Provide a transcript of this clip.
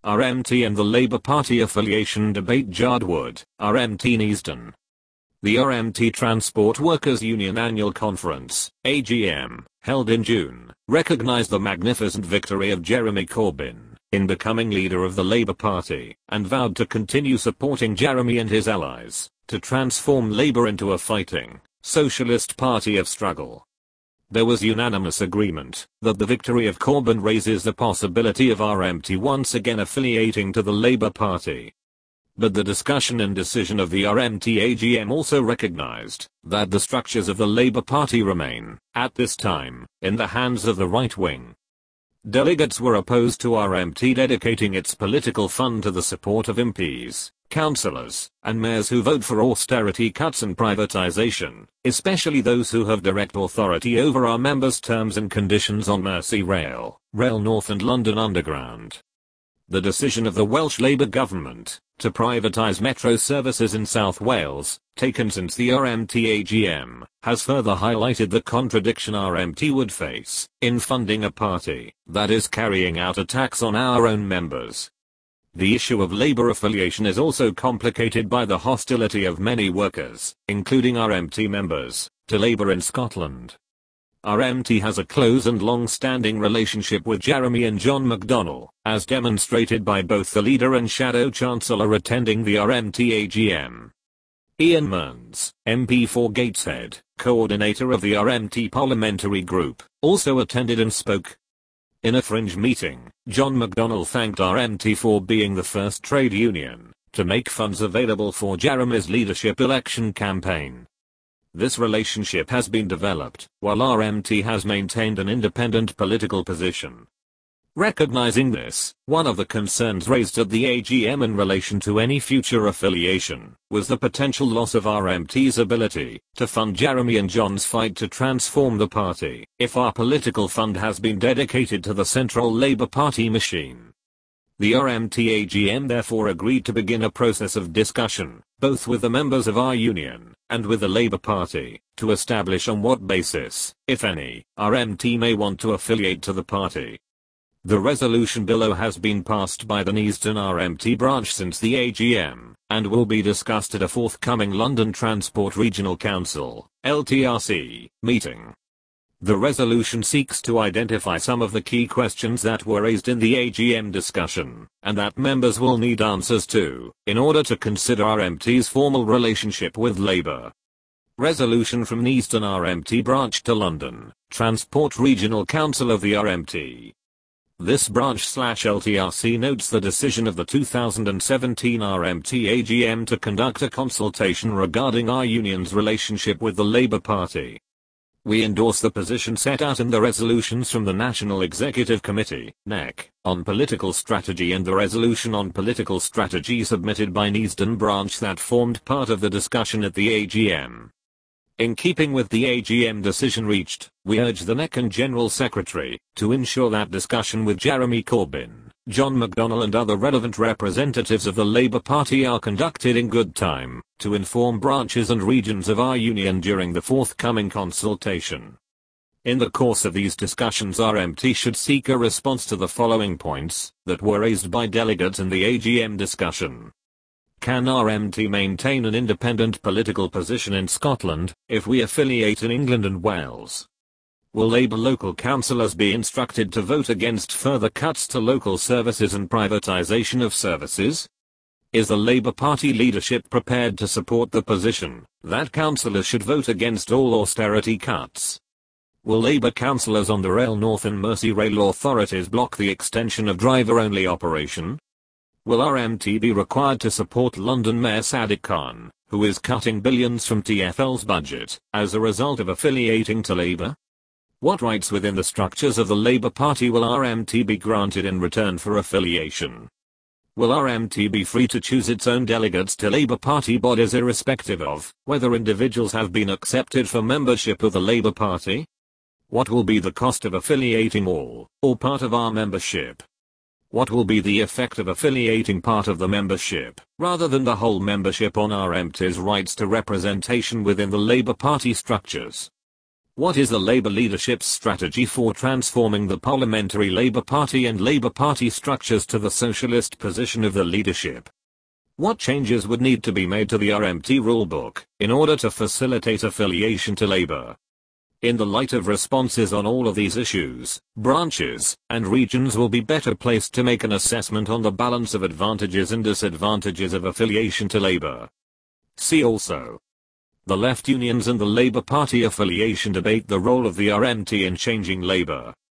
RMT and the Labour Party affiliation debate jarred wood, RMT Neasden. The RMT Transport Workers Union Annual Conference, AGM, held in June, recognized the magnificent victory of Jeremy Corbyn in becoming leader of the Labour Party, and vowed to continue supporting Jeremy and his allies to transform Labour into a fighting, socialist party of struggle. There was unanimous agreement that the victory of Corbyn raises the possibility of RMT once again affiliating to the Labour Party. But the discussion and decision of the RMT AGM also recognized that the structures of the Labour Party remain, at this time, in the hands of the right wing. Delegates were opposed to RMT dedicating its political fund to the support of MPs, councillors, and mayors who vote for austerity cuts and privatisation, especially those who have direct authority over our members' terms and conditions on Merseyrail, Rail North and London Underground. The decision of the Welsh Labour government to privatise metro services in South Wales, taken since the RMT AGM, has further highlighted the contradiction RMT would face in funding a party that is carrying out attacks on our own members. The issue of Labour affiliation is also complicated by the hostility of many workers, including RMT members, to Labour in Scotland. RMT has a close and long-standing relationship with Jeremy and John McDonnell, as demonstrated by both the leader and shadow chancellor attending the RMT AGM. Ian Mearns, MP for Gateshead, coordinator of the RMT parliamentary group, also attended and spoke. In a fringe meeting, John McDonnell thanked RMT for being the first trade union to make funds available for Jeremy's leadership election campaign. This relationship has been developed, while RMT has maintained an independent political position. Recognizing this, one of the concerns raised at the AGM in relation to any future affiliation was the potential loss of RMT's ability to fund Jeremy and John's fight to transform the party if our political fund has been dedicated to the central Labour Party machine. The RMT AGM therefore agreed to begin a process of discussion, both with the members of our union and with the Labour Party, to establish on what basis, if any, RMT may want to affiliate to the party. The resolution below has been passed by the Neasden RMT branch since the AGM, and will be discussed at a forthcoming London Transport Regional Council, LTRC, meeting. The resolution seeks to identify some of the key questions that were raised in the AGM discussion, and that members will need answers to, in order to consider RMT's formal relationship with Labour. Resolution from Neasden RMT branch to London Transport Regional Council of the RMT. This branch/LTRC notes the decision of the 2017 RMT AGM to conduct a consultation regarding our union's relationship with the Labour Party. We endorse the position set out in the resolutions from the National Executive Committee, NEC, on political strategy and the resolution on political strategy submitted by Neasden branch that formed part of the discussion at the AGM. In keeping with the AGM decision reached, we urge the NEC and General Secretary to ensure that discussion with Jeremy Corbyn, John McDonnell and other relevant representatives of the Labour Party are conducted in good time, to inform branches and regions of our union during the forthcoming consultation. In the course of these discussions RMT should seek a response to the following points that were raised by delegates in the AGM discussion. Can RMT maintain an independent political position in Scotland if we affiliate in England and Wales? Will Labour local councillors be instructed to vote against further cuts to local services and privatisation of services? Is the Labour Party leadership prepared to support the position that councillors should vote against all austerity cuts? Will Labour councillors on the Rail North and Merseyrail authorities block the extension of driver-only operation? Will RMT be required to support London Mayor Sadiq Khan, who is cutting billions from TfL's budget, as a result of affiliating to Labour? What rights within the structures of the Labour Party will RMT be granted in return for affiliation? Will RMT be free to choose its own delegates to Labour Party bodies irrespective of whether individuals have been accepted for membership of the Labour Party? What will be the cost of affiliating all, or part of our membership? What will be the effect of affiliating part of the membership, rather than the whole membership on RMT's rights to representation within the Labour Party structures? What is the Labour leadership's strategy for transforming the Parliamentary Labour Party and Labour Party structures to the socialist position of the leadership? What changes would need to be made to the RMT rulebook in order to facilitate affiliation to Labour? In the light of responses on all of these issues, branches and regions will be better placed to make an assessment on the balance of advantages and disadvantages of affiliation to Labour. See also: the left unions and the Labour Party affiliation debate the role of the RMT in changing Labour.